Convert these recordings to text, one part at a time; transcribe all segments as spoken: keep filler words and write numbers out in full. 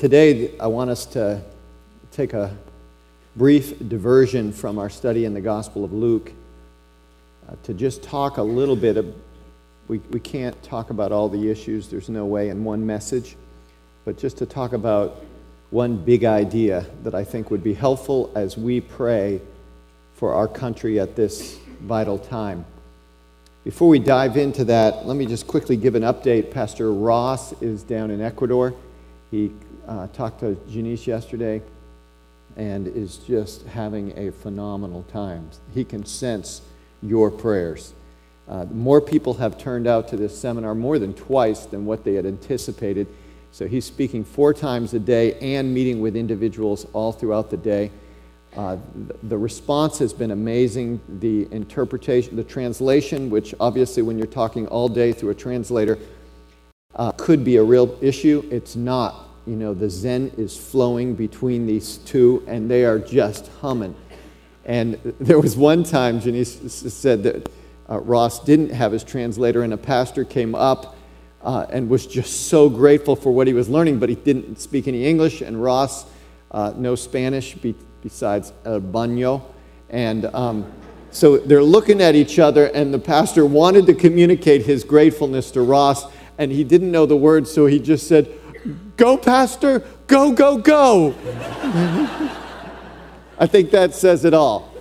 Today, I want us to take a brief diversion from our study in the Gospel of Luke uh, to just talk a little bit of, we, we can't talk about all the issues, there's no way in one message, but just to talk about one big idea that I think would be helpful as we pray for our country at this vital time. Before we dive into that, let me just quickly give an update. Pastor Ross is down in Ecuador. He uh, talked to Janice yesterday and is just having a phenomenal time. He can sense your prayers. Uh, more people have turned out to this seminar, more than twice than what they had anticipated. So he's speaking four times a day and meeting with individuals all throughout the day. Uh, the response has been amazing. The interpretation, the translation, which obviously when you're talking all day through a translator, uh, could be a real issue. It's not. You know, the Zen is flowing between these two, and they are just humming. And there was one time, Janice said that uh, Ross didn't have his translator, and a pastor came up uh, and was just so grateful for what he was learning, but he didn't speak any English, and Ross, uh, no Spanish, be besides el baño. And um, so they're looking at each other, and the pastor wanted to communicate his gratefulness to Ross, and he didn't know the words, so he just said, "Go, Pastor, go, go, go." I think that says it all.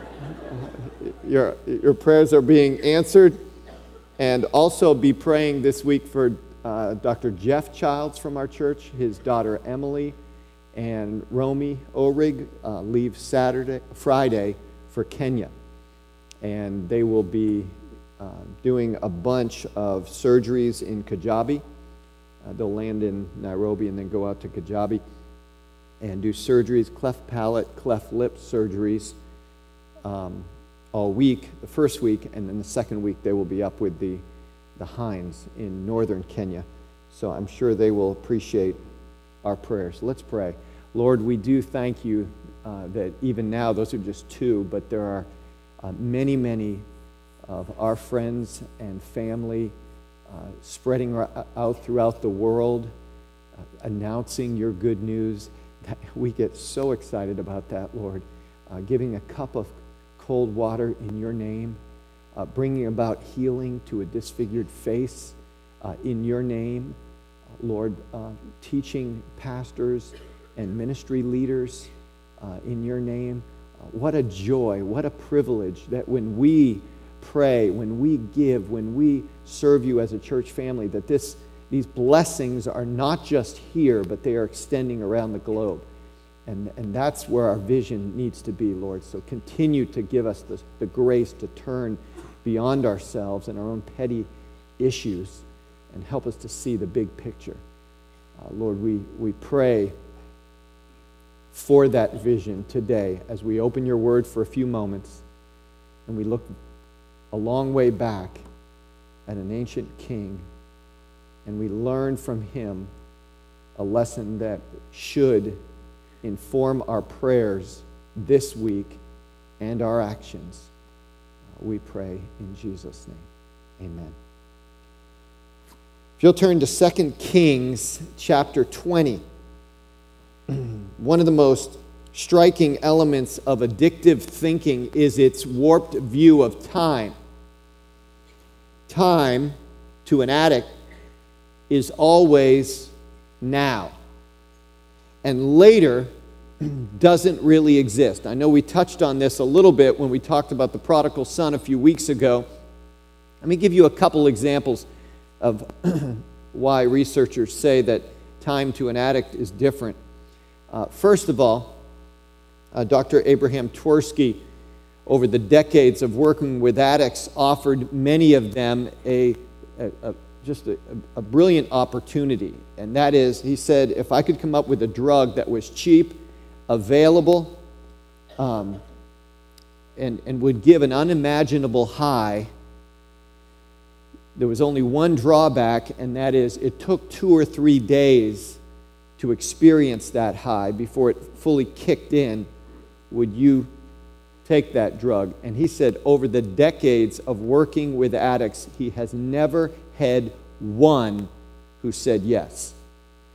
Your, your prayers are being answered. And also be praying this week for uh, Doctor Jeff Childs from our church, his daughter Emily, and Romy Orig uh, leave Saturday, Friday for Kenya. And they will be uh, doing a bunch of surgeries in Kajabi. Uh, they'll land in Nairobi and then go out to Kajabi and do surgeries, cleft palate, cleft lip surgeries um, all week, the first week, and then the second week they will be up with the, the Hinds in northern Kenya. So I'm sure they will appreciate our prayers. Let's pray. Lord, we do thank you uh, that even now, those are just two, but there are uh, many, many of our friends and family uh, spreading out throughout the world, uh, announcing your good news. That we get so excited about that, Lord. Uh, giving a cup of cold water in your name, uh, bringing about healing to a disfigured face uh, in your name. Lord, uh, teaching pastors and ministry leaders uh, in your name. Uh, what a joy, what a privilege that when we pray, when we give, when we serve you as a church family, that this these blessings are not just here, but they are extending around the globe. And, and that's where our vision needs to be, Lord. So continue to give us the, the grace to turn beyond ourselves and our own petty issues and help us to see the big picture. Uh, Lord, we, we pray for that vision today as we open your word for a few moments and we look a long way back at an ancient king and we learn from him a lesson that should inform our prayers this week and our actions. Uh, we pray in Jesus' name. Amen. If you'll turn to Second Kings chapter twenty, one of the most striking elements of addictive thinking is its warped view of time. Time, to an addict, is always now. And later doesn't really exist. I know we touched on this a little bit when we talked about the prodigal son a few weeks ago. Let me give you a couple examples of why researchers say that time to an addict is different. Uh, first of all, uh, Doctor Abraham Twersky, over the decades of working with addicts, offered many of them a, a, a just a, a brilliant opportunity. And that is, he said, if I could come up with a drug that was cheap, available, um, and, and would give an unimaginable high, there was only one drawback, and that is it took two or three days to experience that high before it fully kicked in. Would you take that drug? And he said over the decades of working with addicts, he has never had one who said yes.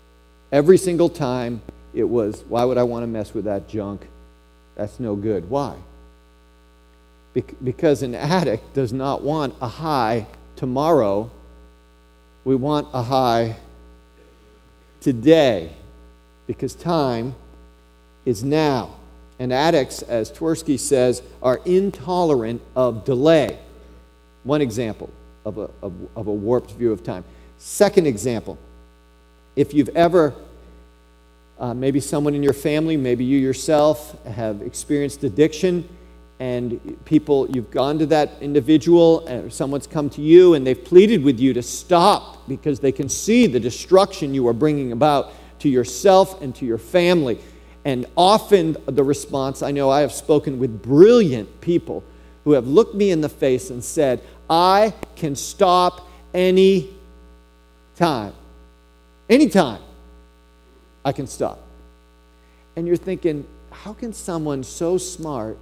Every single time it was, why would I want to mess with that junk? That's no good. Why? Because an addict does not want a high tomorrow. We want a high today, because time is now. And addicts, as Tversky says, are intolerant of delay. One example of a, of, of a warped view of time. Second example, if you've ever, uh, maybe someone in your family, maybe you yourself have experienced addiction, and people, you've gone to that individual, and someone's come to you and they've pleaded with you to stop because they can see the destruction you are bringing about to yourself and to your family. And often the response, I know I have spoken with brilliant people who have looked me in the face and said, I can stop any time. Anytime I can stop. And you're thinking, how can someone so smart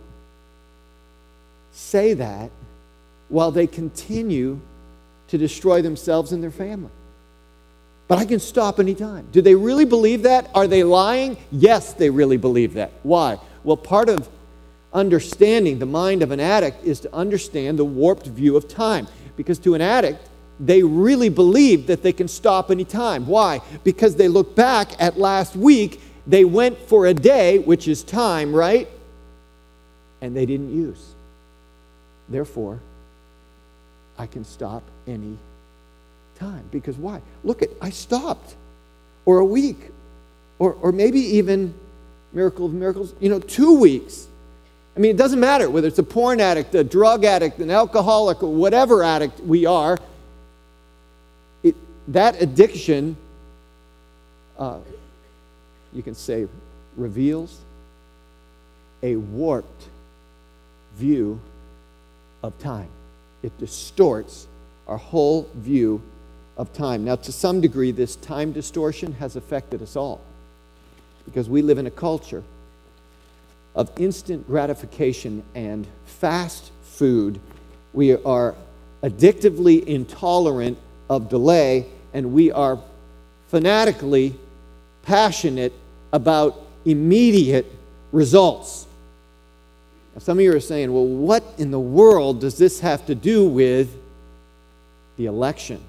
say that while they continue to destroy themselves and their family? But I can stop anytime. Do they really believe that? Are they lying? Yes, they really believe that. Why? Well, part of understanding the mind of an addict is to understand the warped view of time. Because to an addict, they really believe that they can stop anytime. Why? Because they look back at last week, they went for a day, which is time, right? And they didn't use. Therefore, I can stop any time. Because why? Look at, I stopped. Or a week. Or, or maybe even, miracle of miracles, you know, two weeks. I mean, it doesn't matter whether it's a porn addict, a drug addict, an alcoholic, or whatever addict we are. It, that addiction, uh, you can say, reveals a warped view of time. It distorts our whole view of time. Now, to some degree, this time distortion has affected us all, because we live in a culture of instant gratification and fast food. We are addictively intolerant of delay, and we are fanatically passionate about immediate results. Now, some of you are saying, well, what in the world does this have to do with the election?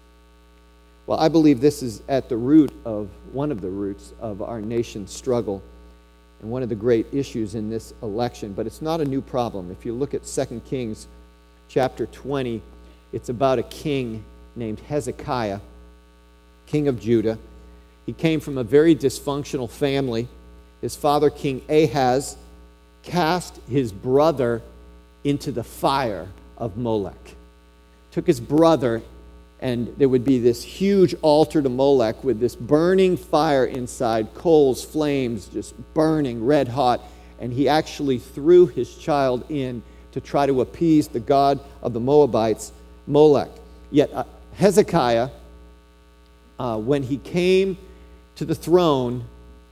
Well, I believe this is at the root of, one of the roots of our nation's struggle and one of the great issues in this election. But it's not a new problem. If you look at Second Kings chapter twenty, it's about a king named Hezekiah, king of Judah. He came from a very dysfunctional family. His father, King Ahaz, cast his brother into the fire of Molech. Took his brother, and there would be this huge altar to Molech with this burning fire inside, coals, flames, just burning red hot. And he actually threw his child in to try to appease the god of the Moabites, Molech. Yet uh, Hezekiah, uh, when he came to the throne,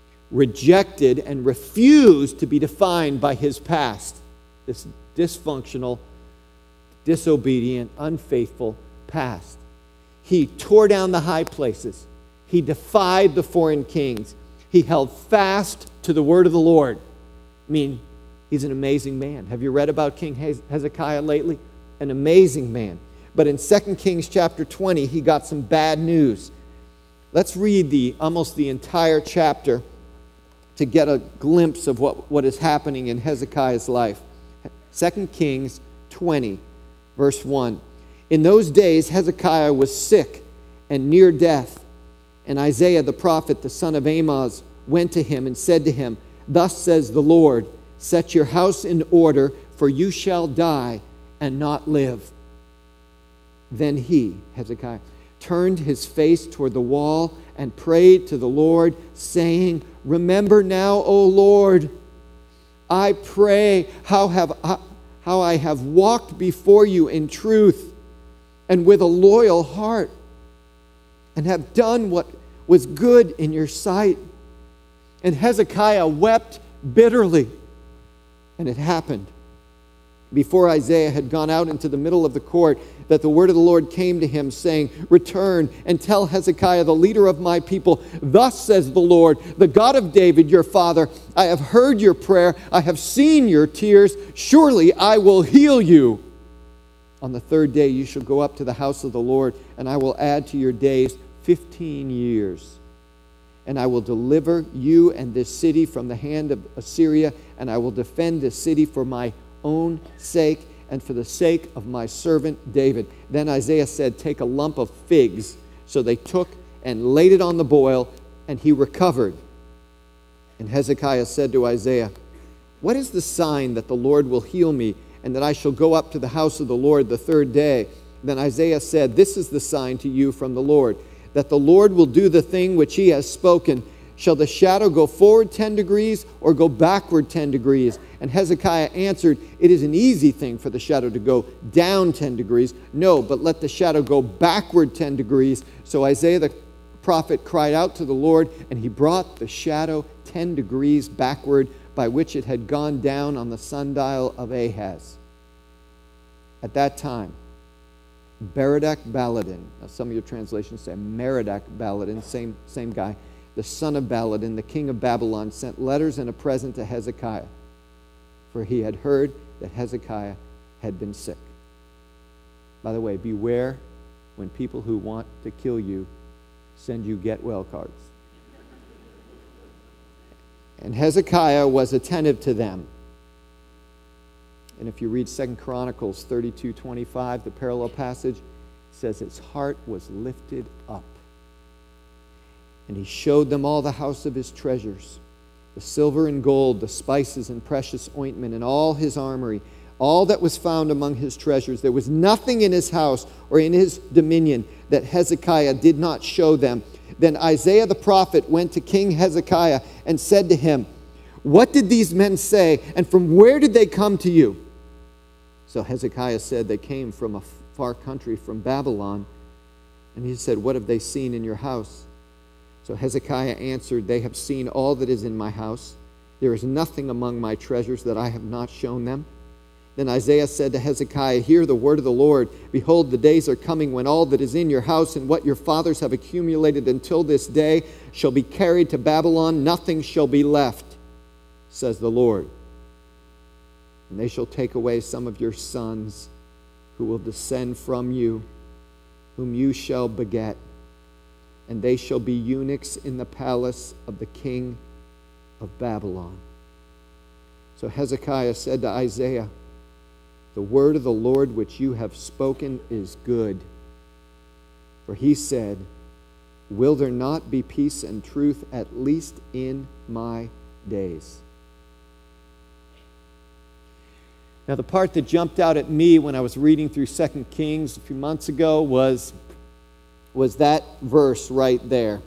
rejected and refused to be defined by his past, this dysfunctional, disobedient, unfaithful past. He tore down the high places. He defied the foreign kings. He held fast to the word of the Lord. I mean, he's an amazing man. Have you read about King Hezekiah lately? An amazing man. But in Second Kings chapter twenty, he got some bad news. Let's read the almost the entire chapter to get a glimpse of what, what is happening in Hezekiah's life. Second Kings twenty, verse one. In those days, Hezekiah was sick and near death. And Isaiah the prophet, the son of Amoz, went to him and said to him, Thus says the Lord, set your house in order, for you shall die and not live. Then he, Hezekiah, turned his face toward the wall and prayed to the Lord, saying, Remember now, O Lord, I pray how have how I have walked before you in truth and with a loyal heart, and have done what was good in your sight. And Hezekiah wept bitterly. And it happened before Isaiah had gone out into the middle of the court, that the word of the Lord came to him, saying, "Return and tell Hezekiah, the leader of my people, thus says the Lord, the God of David, your father, I have heard your prayer, I have seen your tears, surely I will heal you. On the third day you shall go up to the house of the Lord, and I will add to your days fifteen years. And I will deliver you and this city from the hand of Assyria, and I will defend this city for my own sake and for the sake of my servant David." Then Isaiah said, "Take a lump of figs." So they took and laid it on the boil, and he recovered. And Hezekiah said to Isaiah, "What is the sign that the Lord will heal me, and that I shall go up to the house of the Lord the third day?" Then Isaiah said, "This is the sign to you from the Lord, that the Lord will do the thing which he has spoken. Shall the shadow go forward ten degrees or go backward ten degrees? And Hezekiah answered, "It is an easy thing for the shadow to go down ten degrees. No, but let the shadow go backward ten degrees." So Isaiah the prophet cried out to the Lord, and he brought the shadow ten degrees backward, by which it had gone down on the sundial of Ahaz. At that time, Berodach Baladan, now some of your translations say Merodach Baladan, same, same guy, the son of Baladan, the king of Babylon, sent letters and a present to Hezekiah, for he had heard that Hezekiah had been sick. By the way, beware when people who want to kill you send you get well cards. And Hezekiah was attentive to them. And if you read Second Chronicles thirty-two twenty-five, the parallel passage, it says his heart was lifted up. And he showed them all the house of his treasures, the silver and gold, the spices and precious ointment, and all his armory, all that was found among his treasures. There was nothing in his house or in his dominion that Hezekiah did not show them. Then Isaiah the prophet went to King Hezekiah and said to him, "What did these men say, and from where did they come to you?" So Hezekiah said, "They came from a far country, from Babylon." And he said, "What have they seen in your house?" So Hezekiah answered, "They have seen all that is in my house. There is nothing among my treasures that I have not shown them." Then Isaiah said to Hezekiah, "Hear the word of the Lord. Behold, the days are coming when all that is in your house and what your fathers have accumulated until this day shall be carried to Babylon. Nothing shall be left, says the Lord. And they shall take away some of your sons who will descend from you, whom you shall beget, and they shall be eunuchs in the palace of the king of Babylon." So Hezekiah said to Isaiah, "The word of the Lord which you have spoken is good." For he said, "Will there not be peace and truth, at least in my days?" Now, the part that jumped out at me when I was reading through Second Kings a few months ago was, was that verse right there.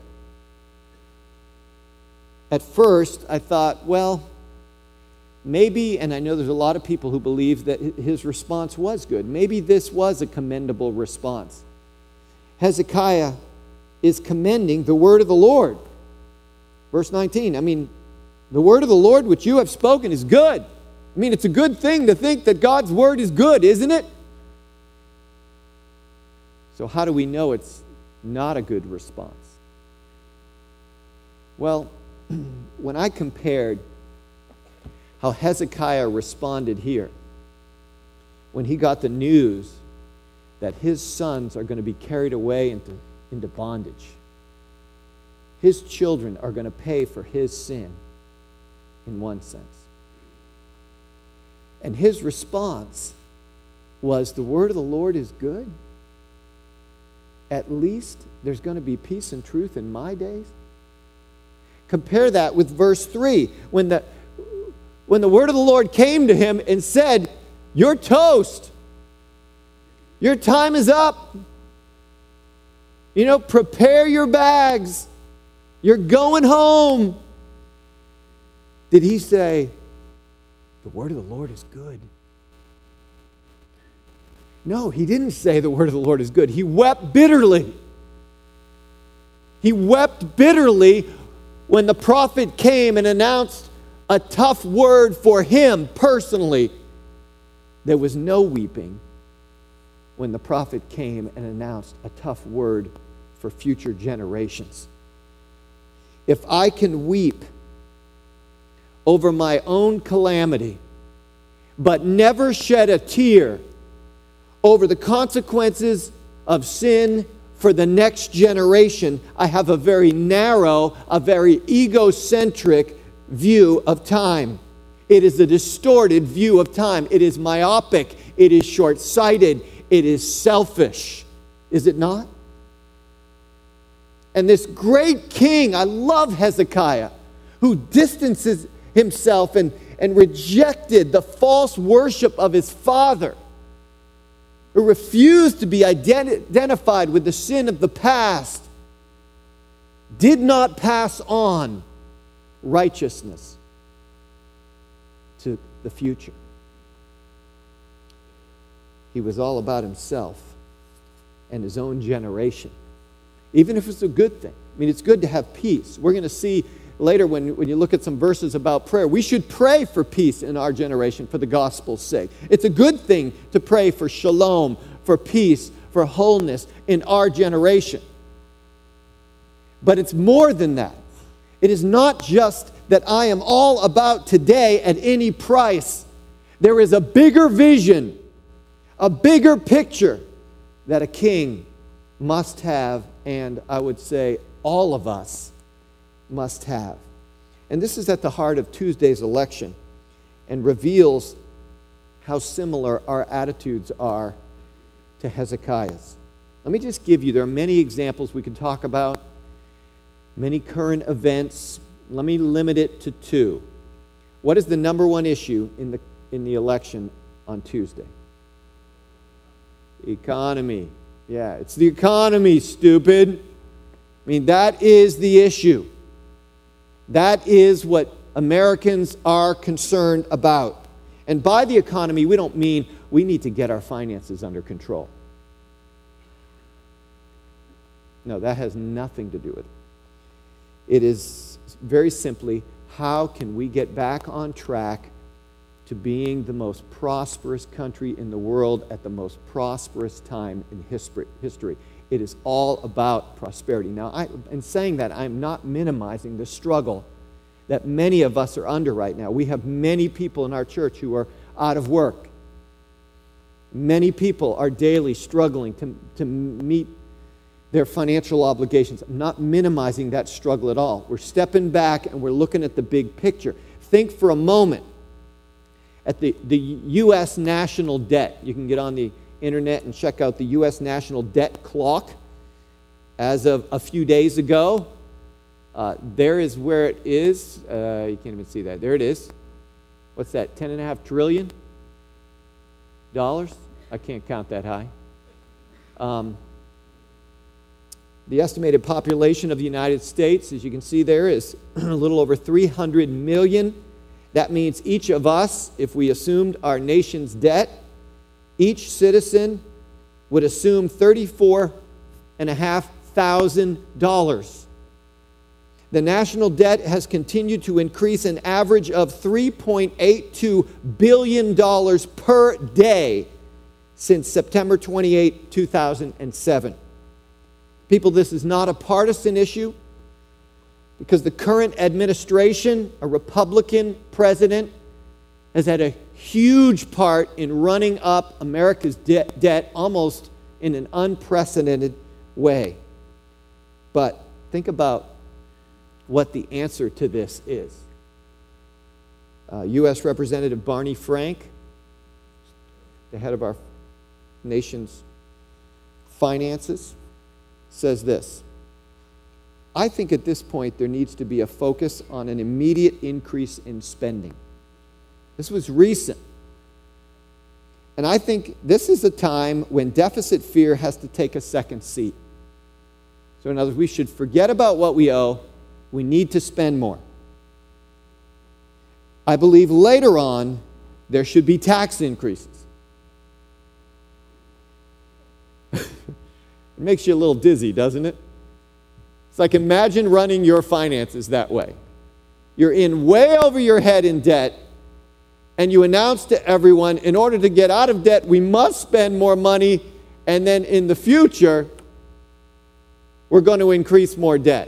At first, I thought, well, maybe, and I know there's a lot of people who believe that his response was good. Maybe this was a commendable response. Hezekiah is commending the word of the Lord. Verse nineteen, I mean, the word of the Lord which you have spoken is good. I mean, it's a good thing to think that God's word is good, isn't it? So how do we know it's not a good response? Well, when I compared how Hezekiah responded here when he got the news that his sons are going to be carried away into, into bondage, his children are going to pay for his sin in one sense. And his response was, the word of the Lord is good. At least there's going to be peace and truth in my days. Compare that with verse three, when the, when the word of the Lord came to him and said, "You're toast. Your time is up. You know, prepare your bags. You're going home." Did he say, "The word of the Lord is good"? No, he didn't say the word of the Lord is good. He wept bitterly. He wept bitterly when the prophet came and announced a tough word for him personally. There was no weeping when the prophet came and announced a tough word for future generations. If I can weep over my own calamity, but never shed a tear over the consequences of sin for the next generation, I have a very narrow, a very egocentric view of time. It is a distorted view of time. It is myopic. It is short-sighted. It is selfish. Is it not? And this great king, I love Hezekiah, who distances himself and, and rejected the false worship of his father, who refused to be identi- identified with the sin of the past, did not pass on righteousness to the future. He was all about himself and his own generation, even if it's a good thing. I mean, it's good to have peace. We're going to see later when, when you look at some verses about prayer, we should pray for peace in our generation for the gospel's sake. It's a good thing to pray for shalom, for peace, for wholeness in our generation. But it's more than that. It is not just that I am all about today at any price. There is a bigger vision, a bigger picture that a king must have, and I would say all of us must have. And this is at the heart of Tuesday's election and reveals how similar our attitudes are to Hezekiah's. Let me just give you, there are many examples we can talk about, many current events. Let me limit it to two. What is the number one issue in the, in the election on Tuesday? Economy. Yeah, it's the economy, stupid. I mean, that is the issue. That is what Americans are concerned about. And by the economy, we don't mean we need to get our finances under control. No, that has nothing to do with it. It is very simply, how can we get back on track to being the most prosperous country in the world at the most prosperous time in history? It is all about prosperity. Now, I, in saying that, I'm not minimizing the struggle that many of us are under right now. We have many people in our church who are out of work. Many people are daily struggling to, to meet their financial obligations. I'm not minimizing that struggle at all. We're stepping back and we're looking at the big picture. Think for a moment at the, the U S national debt. You can get on the internet and check out the U S national debt clock. As of a few days ago, uh, there is where it is. Uh, you can't even see that. There it is. What's that, ten and a half trillion dollars? I can't count that high. Um, the estimated population of the United States, as you can see there, is a little over three hundred million. That means each of us, if we assumed our nation's debt, each citizen would assume thirty-four and a half thousand dollars. The national debt has continued to increase an average of three point eight two billion dollars per day since September twenty-eighth, two thousand seven. People, this is not a partisan issue because the current administration, a Republican president, has had a huge part in running up America's de- debt almost in an unprecedented way. But think about what the answer to this is. Uh, U S Representative Barney Frank, the head of our nation's finances, says this: I think at this point there needs to be a focus on an immediate increase in spending. This was recent. And I think this is a time when deficit fear has to take a second seat. So in other words, we should forget about what we owe. We need to spend more. I believe later on there should be tax increases. It makes you a little dizzy, doesn't it? It's like, imagine running your finances that way. You're in way over your head in debt, and you announce to everyone, in order to get out of debt, we must spend more money, and then in the future, we're going to increase more debt.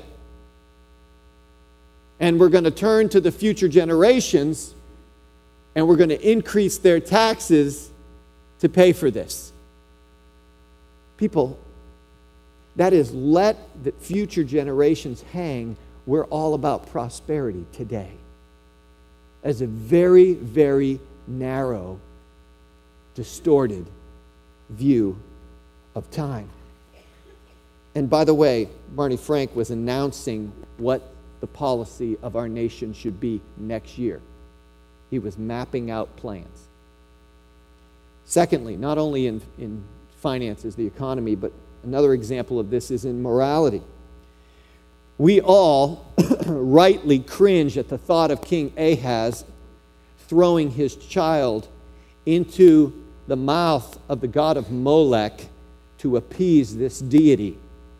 And we're going to turn to the future generations, and we're going to increase their taxes to pay for this. People, that is, let the future generations hang. We're all about prosperity today. As a very, very narrow, distorted view of time. And by the way, Barney Frank was announcing what the policy of our nation should be next year. He was mapping out plans. Secondly, not only in, in finances, the economy, but another example of this is in morality. We all rightly cringe at the thought of King Ahaz throwing his child into the mouth of the god of Molech to appease this deity.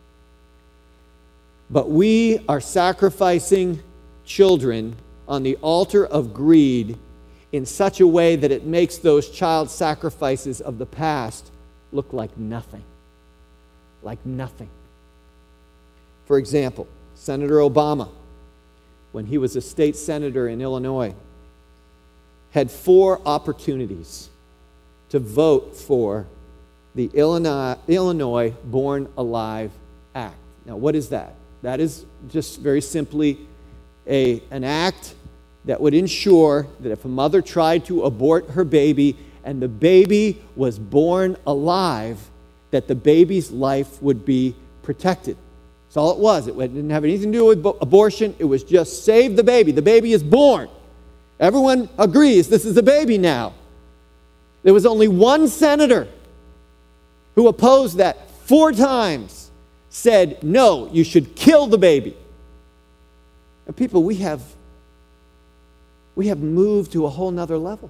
But we are sacrificing children on the altar of greed in such a way that it makes those child sacrifices of the past look like nothing. Like nothing. For example, Senator Obama, when he was a state senator in Illinois, had four opportunities to vote for the Illinois, Illinois Born Alive Act. Now, what is that? That is just very simply a, an act that would ensure that if a mother tried to abort her baby and the baby was born alive, that the baby's life would be protected. That's all it was. It didn't have anything to do with abortion. It was just save the baby. The baby is born. Everyone agrees this is a baby now. There was only one senator who opposed that four times, said, no, you should kill the baby. And people, we have, we have moved to a whole nother level.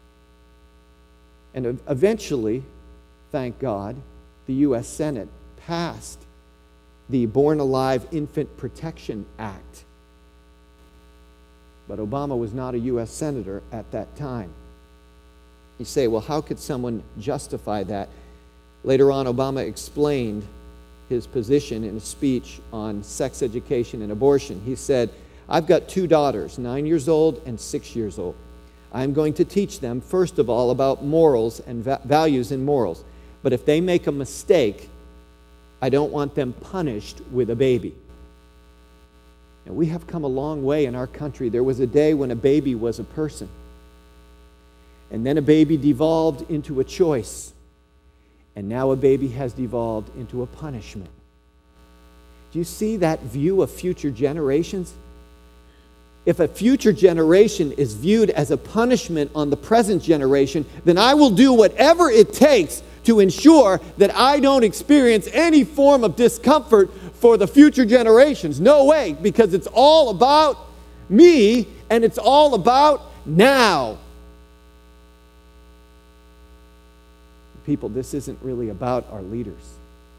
And eventually, thank God, the U S Senate passed the Born Alive Infant Protection Act. But Obama was not a U S senator at that time. You say, well, how could someone justify that? Later on, Obama explained his position in a speech on sex education and abortion. He said, I've got two daughters, nine years old and six years old. I'm going to teach them, first of all, about morals and va- values and morals. But if they make a mistake, I don't want them punished with a baby. Now, we have come a long way in our country. There was a day when a baby was a person. And then a baby devolved into a choice. And now a baby has devolved into a punishment. Do you see that view of future generations? If a future generation is viewed as a punishment on the present generation, then I will do whatever it takes to ensure that I don't experience any form of discomfort for the future generations. No way, because it's all about me and it's all about now. People, this isn't really about our leaders.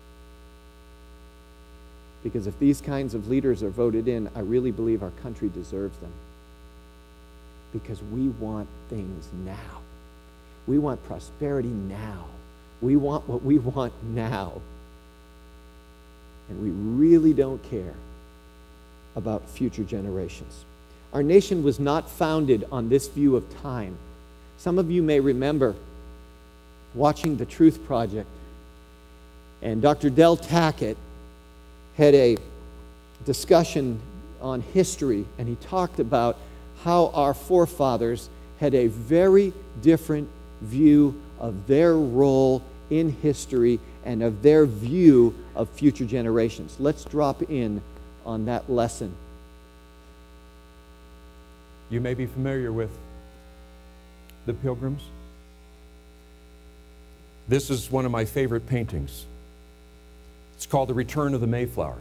Because if these kinds of leaders are voted in, I really believe our country deserves them. Because we want things now. We want prosperity now. We want what we want now. And we really don't care about future generations. Our nation was not founded on this view of time. Some of you may remember watching The Truth Project, and Doctor Del Tackett had a discussion on history, and he talked about how our forefathers had a very different view of their role in history and of their view of future generations. Let's drop in on that lesson. You may be familiar with the Pilgrims. This is one of my favorite paintings. It's called The Return of the Mayflower.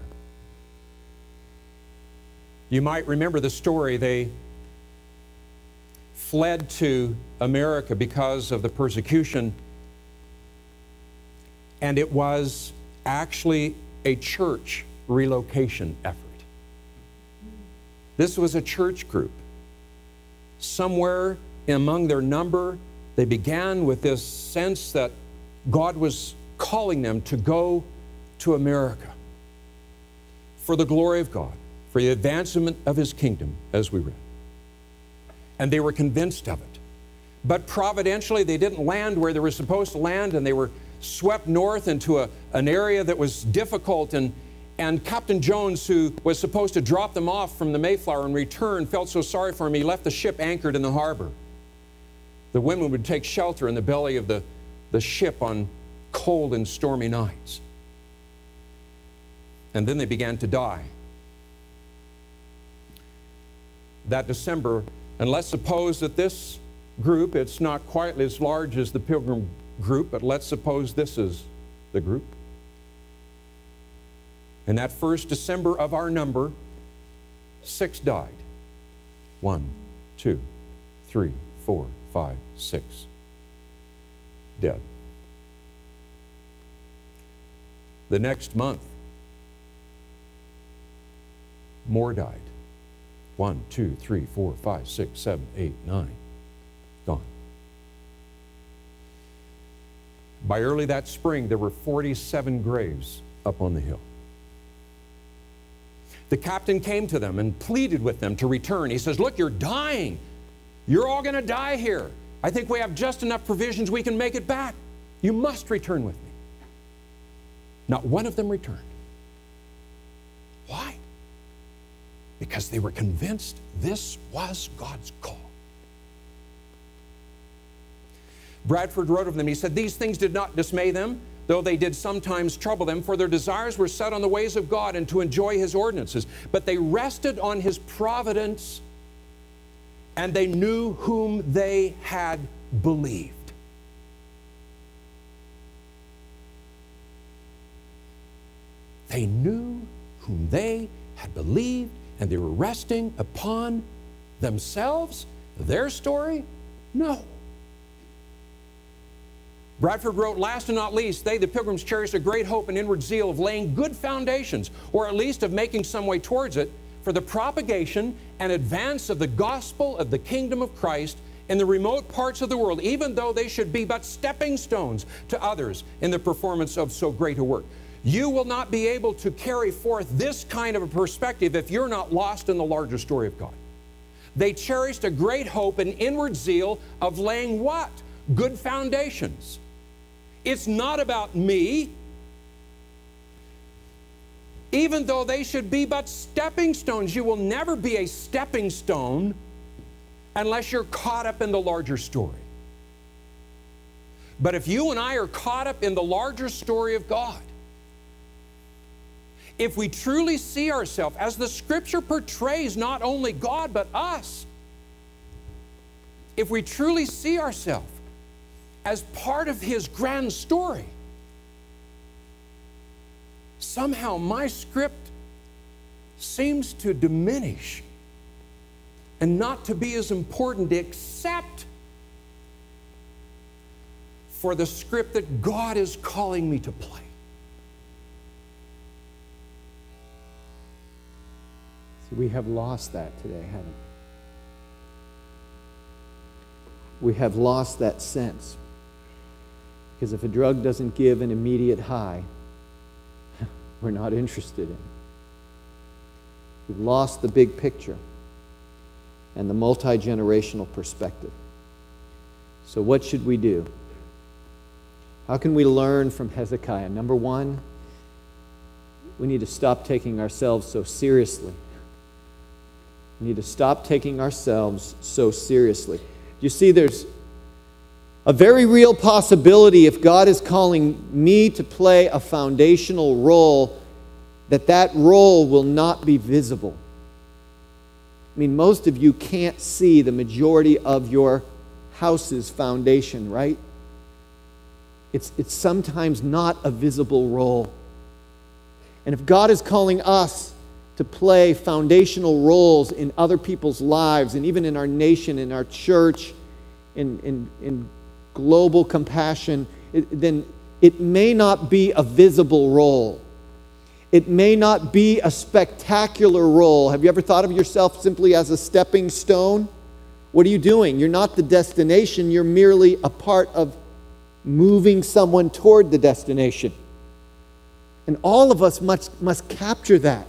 You might remember the story. They fled to America because of the persecution, and it was actually a church relocation effort. This was a church group somewhere among their number, they began with this sense that God was calling them to go to America for the glory of God, for the advancement of His kingdom, as we read. And they were convinced of it. But providentially, they didn't land where they were supposed to land, and they were swept north into a, an area that was difficult. And, and Captain Jones, who was supposed to drop them off from the Mayflower and return, felt so sorry for him, he left the ship anchored in the harbor. The women would take shelter in the belly of the, the ship on cold and stormy nights. And then they began to die. That December, and let's suppose that this group, it's not quite as large as the Pilgrim group, but let's suppose this is the group. And that first December of our number, six died. One, two, three, four, five, six. Dead. The next month, more died. One, two, three, four, five, six, seven, eight, nine. Gone. By early that spring, there were forty-seven graves up on the hill. The captain came to them and pleaded with them to return. He says, look, you're dying. You're all going to die here. I think we have just enough provisions we can make it back. You must return with me. Not one of them returned. Why? Because they were convinced this was God's call. Bradford wrote of them, he said, these things did not dismay them, though they did sometimes trouble them, for their desires were set on the ways of God and to enjoy His ordinances. But they rested on His providence, and they knew whom they had believed. They knew whom they had believed, and they were resting upon themselves, their story? No. Bradford wrote, last and not least, they, the Pilgrims, cherished a great hope and inward zeal of laying good foundations, or at least of making some way towards it, for the propagation and advance of the gospel of the kingdom of Christ in the remote parts of the world, even though they should be but stepping stones to others in the performance of so great a work. You will not be able to carry forth this kind of a perspective if you're not lost in the larger story of God. They cherished a great hope and inward zeal of laying what? Good foundations. It's not about me. Even though they should be but stepping stones, you will never be a stepping stone unless you're caught up in the larger story. But if you and I are caught up in the larger story of God, if we truly see ourselves as the Scripture portrays not only God but us, if we truly see ourselves as part of His grand story, somehow my script seems to diminish and not to be as important except for the script that God is calling me to play. See, we have lost that today, haven't we? We have lost that sense. Because if a drug doesn't give an immediate high, we're not interested in it. We've lost the big picture and the multi-generational perspective. So what should we do? How can we learn from Hezekiah? Number one, we need to stop taking ourselves so seriously. We need to stop taking ourselves so seriously. You see, there's a very real possibility, if God is calling me to play a foundational role, that that role will not be visible. I mean, most of you can't see the majority of your house's foundation, right? It's, it's sometimes not a visible role. And if God is calling us to play foundational roles in other people's lives, and even in our nation, in our church, in, in, in global compassion, it, then it may not be a visible role. It may not be a spectacular role. Have you ever thought of yourself simply as a stepping stone What are you doing? You're not the destination. You're merely a part of moving someone toward the destination. And all of us must, must capture that.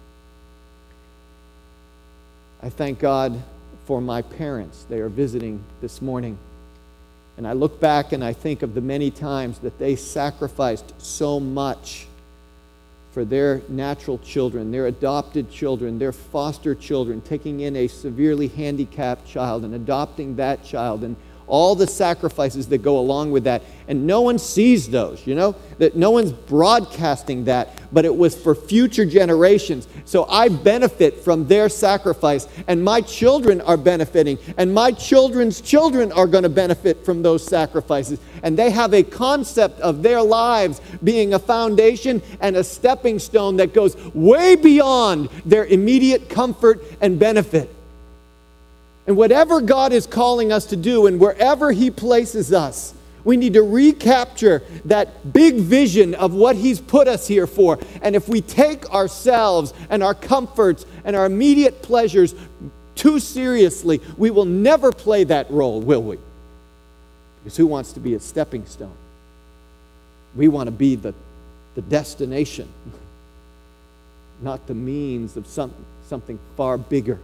I thank God for my parents. They are visiting this morning. And I look back and I think of the many times that they sacrificed so much for their natural children, their adopted children, their foster children, taking in a severely handicapped child and adopting that child, and all the sacrifices that go along with that. And no one sees those, you know, that no one's broadcasting that, but it was for future generations. So I benefit from their sacrifice, and my children are benefiting, and my children's children are going to benefit from those sacrifices. And they have a concept of their lives being a foundation and a stepping stone that goes way beyond their immediate comfort and benefit. And whatever God is calling us to do, and wherever He places us, we need to recapture that big vision of what He's put us here for. And if we take ourselves and our comforts and our immediate pleasures too seriously, we will never play that role, will we? Because who wants to be a stepping stone? We want to be the, the destination, not the means of some, something far bigger.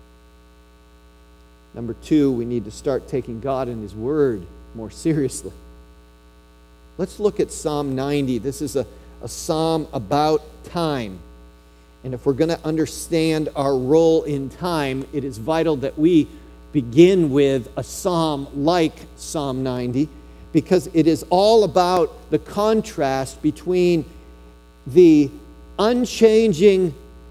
Number two, we need to start taking God and His Word more seriously. Let's look at Psalm ninety. This is a, a psalm about time. And if we're going to understand our role in time, it is vital that we begin with a psalm like Psalm ninety, because it is all about the contrast between the unchanging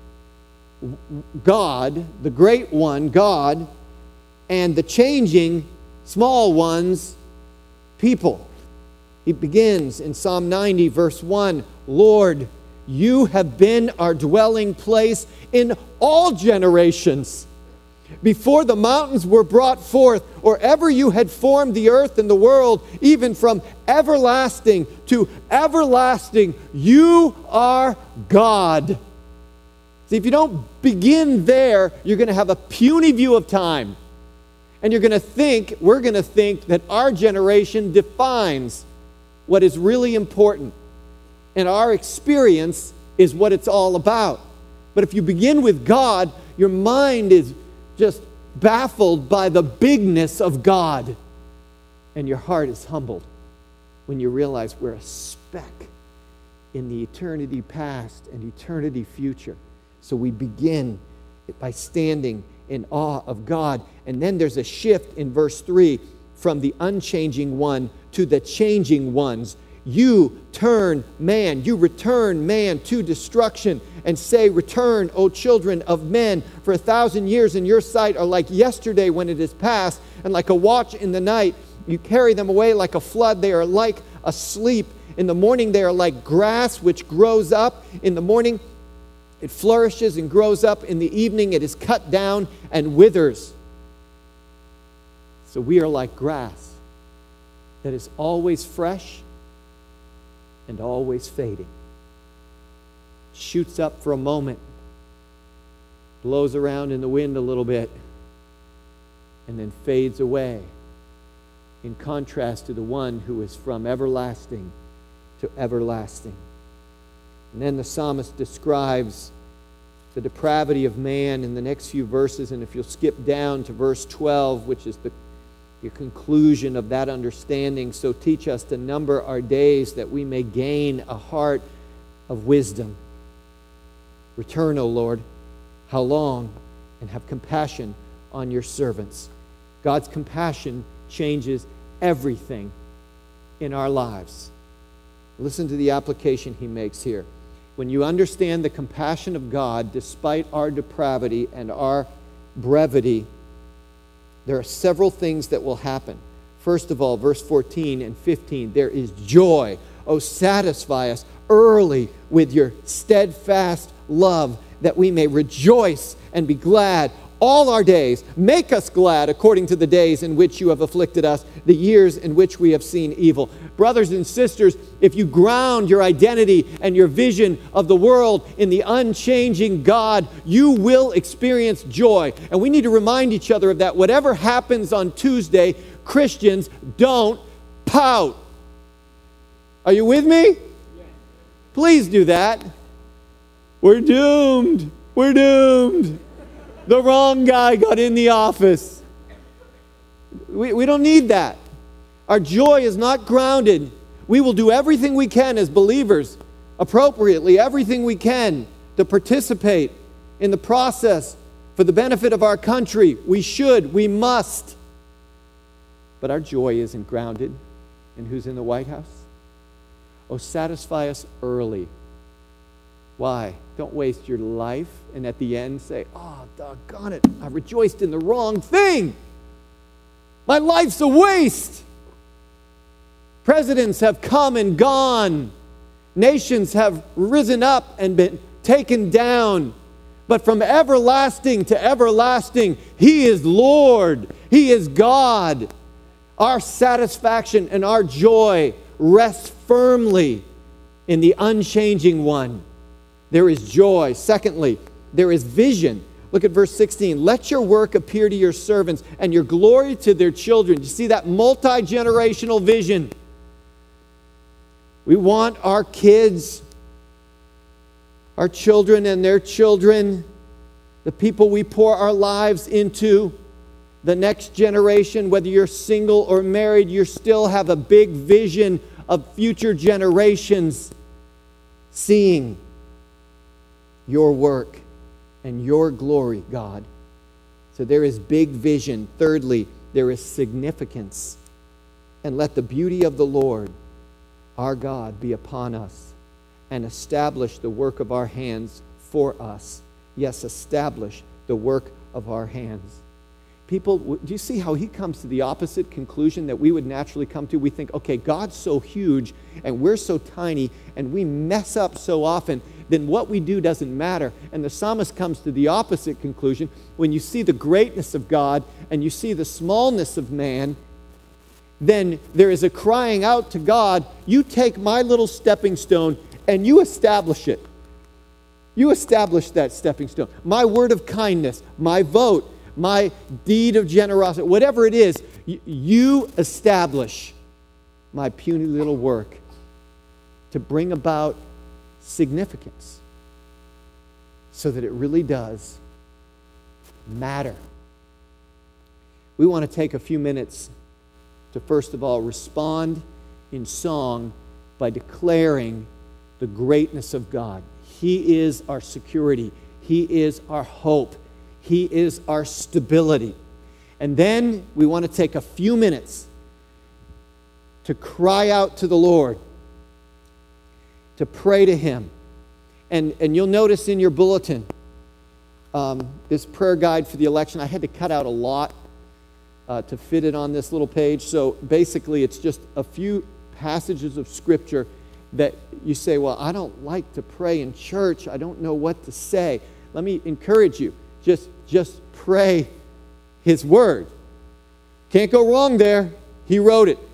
God, the great one, God, and the changing, small ones, people. He begins in Psalm ninety, verse one, Lord, you have been our dwelling place in all generations. Before the mountains were brought forth, or ever you had formed the earth and the world, even from everlasting to everlasting, you are God. See, if you don't begin there, you're going to have a puny view of time. And you're going to think, we're going to think that our generation defines what is really important. And our experience is what it's all about. But if you begin with God, your mind is just baffled by the bigness of God. And your heart is humbled when you realize we're a speck in the eternity past and eternity future. So we begin by standing in awe of God. And then there's a shift in verse three from the unchanging one to the changing ones. You turn man, you return man to destruction, and say, return, O children of men, for a thousand years in your sight are like yesterday when it is past, and like a watch in the night. You carry them away like a flood. They are like asleep. In the morning they are like grass which grows up. In the morning it flourishes and grows up. In the evening it is cut down and withers. So we are like grass that is always fresh and always fading. Shoots up for a moment, blows around in the wind a little bit, and then fades away, in contrast to the one who is from everlasting to everlasting. And then the psalmist describes the depravity of man in the next few verses. And if you'll skip down to verse twelve, which is the, the conclusion of that understanding. So teach us to number our days that we may gain a heart of wisdom. Return, O Lord, how long? And have compassion on your servants. God's compassion changes everything in our lives. Listen to the application he makes here. When you understand the compassion of God despite our depravity and our brevity, there are several things that will happen. First of all, verse fourteen and fifteen, there is joy. Oh, satisfy us early with your steadfast love, that we may rejoice and be glad. all our days. Make us glad according to the days in which you have afflicted us, the years in which we have seen evil. Brothers and sisters, if you ground your identity and your vision of the world in the unchanging God, you will experience joy. And we need to remind each other of that. Whatever happens on Tuesday, Christians don't pout. Are you with me? Please do that. We're doomed. We're doomed. The wrong guy got in the office. We, we don't need that. Our joy is not grounded. We will do everything we can as believers, appropriately, everything we can to participate in the process for the benefit of our country. We should, we must. But our joy isn't grounded in who's in the White House. Oh, satisfy us early. Why? Don't waste your life and at the end say, oh, doggone it, I rejoiced in the wrong thing. My life's a waste. Presidents have come and gone. Nations have risen up and been taken down. But from everlasting to everlasting, He is Lord. He is God. Our satisfaction and our joy rests firmly in the unchanging one. There is joy. Secondly, there is vision. Look at verse sixteen. Let your work appear to your servants and your glory to their children. You see that multi-generational vision? We want our kids, our children and their children, the people we pour our lives into, the next generation, whether you're single or married, you still have a big vision of future generations seeing your work and your glory, God. So there is big vision. Thirdly, there is significance. And let the beauty of the Lord, our God, be upon us and establish the work of our hands for us. Yes, establish the work of our hands. People, do you see how he comes to the opposite conclusion that we would naturally come to? We think, okay, God's so huge and we're so tiny and we mess up so often, then what we do doesn't matter. And the psalmist comes to the opposite conclusion. When you see the greatness of God and you see the smallness of man, then there is a crying out to God, you take my little stepping stone and you establish it. You establish that stepping stone. My word of kindness, my vote, my deed of generosity, whatever it is, you establish my puny little work to bring about significance so that it really does matter. We want to take a few minutes to first of all respond in song by declaring the greatness of God. He is our security. He is our hope. He is our stability. And then we want to take a few minutes to cry out to the Lord, to pray to Him. And, and you'll notice in your bulletin, um, this prayer guide for the election, I had to cut out a lot uh, to fit it on this little page. So basically it's just a few passages of Scripture that you say, well, I don't like to pray in church. I don't know what to say. Let me encourage you. Just, just pray His Word. Can't go wrong there. He wrote it.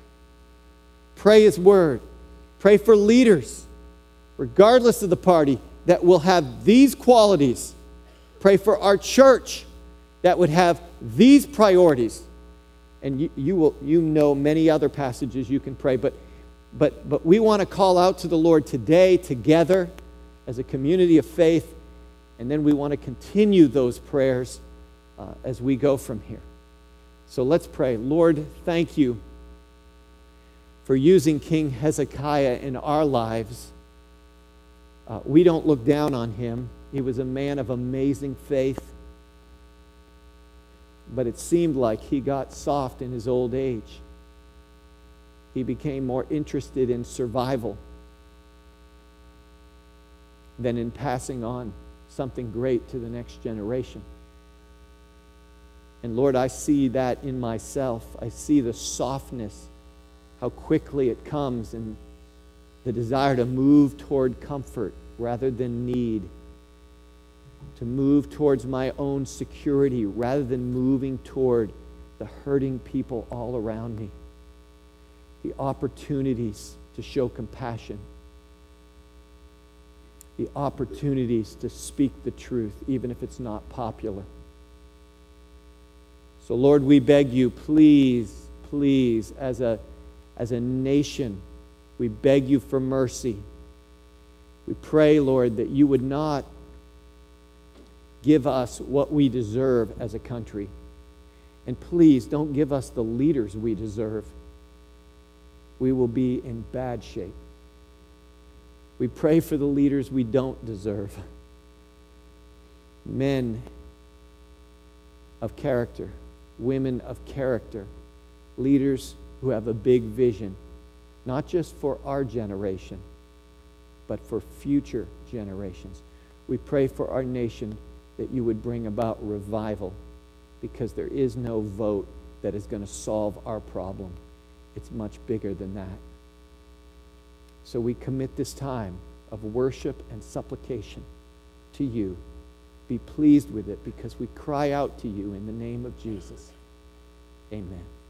Pray His Word. Pray for leaders, regardless of the party, that will have these qualities. Pray for our church that would have these priorities. And you, you will, you know many other passages you can pray, but, but, but we want to call out to the Lord today together as a community of faith. And then we want to continue those prayers uh, as we go from here. So let's pray. Lord, thank you for using King Hezekiah in our lives. Uh, we don't look down on him. He was a man of amazing faith. But it seemed like he got soft in his old age. He became more interested in survival than in passing on something great to the next generation. And Lord, I see that in myself. I see the softness, how quickly it comes, and the desire to move toward comfort rather than need. to move towards my own security rather than moving toward the hurting people all around me. The opportunities to show compassion. The opportunities to speak the truth, even if it's not popular. So Lord, we beg you, please, please, as a, as a nation, we beg you for mercy. We pray, Lord, that you would not give us what we deserve as a country. And please don't give us the leaders we deserve. We will be in bad shape. We pray for the leaders we don't deserve. Men of character, women of character, leaders who have a big vision, not just for our generation, but for future generations. We pray for our nation that you would bring about revival, because there is no vote that is going to solve our problem. It's much bigger than that. So we commit this time of worship and supplication to you. Be pleased with it, because we cry out to you in the name of Jesus. Amen.